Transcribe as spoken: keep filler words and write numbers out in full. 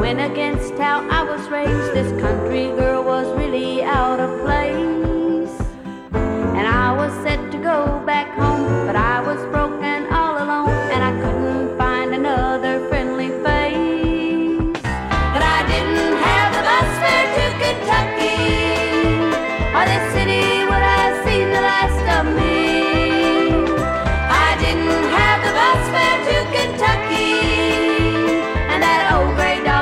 went against how I was raised. This country girl was really out of place, and I was set to go back home, but I was broke